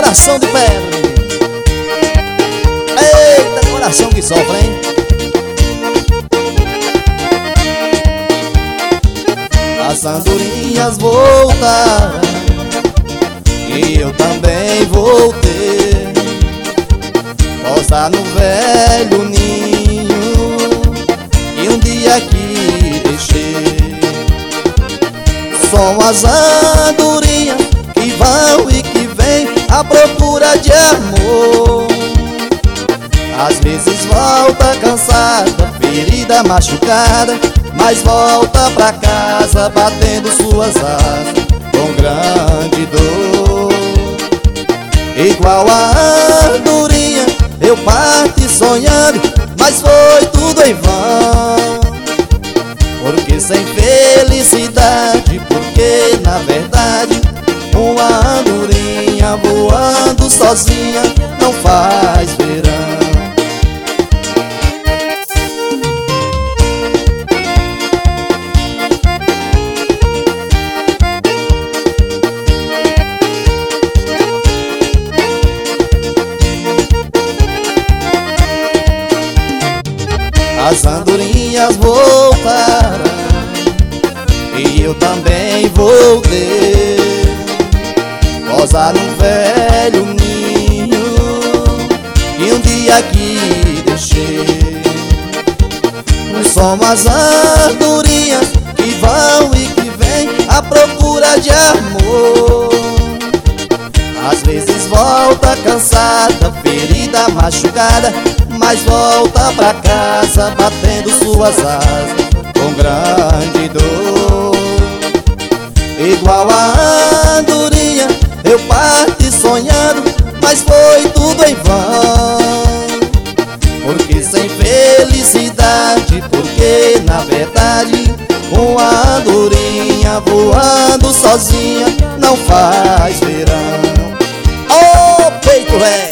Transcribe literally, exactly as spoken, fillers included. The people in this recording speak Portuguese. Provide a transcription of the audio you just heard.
coração de pedra. Eita, coração que sofre, hein? As andorinhas voltaram e eu também voltei. Pousar no velho ninho e um dia aqui deixei. São as andorinhas que vão e que vêm à procura de amor. Às vezes volta cansada, ferida, machucada, mas volta pra casa batendo suas asas com grande dor. Igual a andorinha eu parti sonhando, mas foi tudo em vão. Porque sem felicidade, porque na verdade uma andorinha voando sozinha não faz verão. As andorinhas voltaram e eu também voltei. Pousar num velho ninho e um dia aqui deixei. São as andorinhas que vão e que vêm à procura de amor. Às vezes volta cansada, ferida, machucada, mas volta pra casa batendo suas asas com grande dor. Igual a andorinha eu parti sonhando, mas foi tudo em vão. Porque sem felicidade, porque na verdade uma andorinha voando sozinha não faz verão. Oh, peito é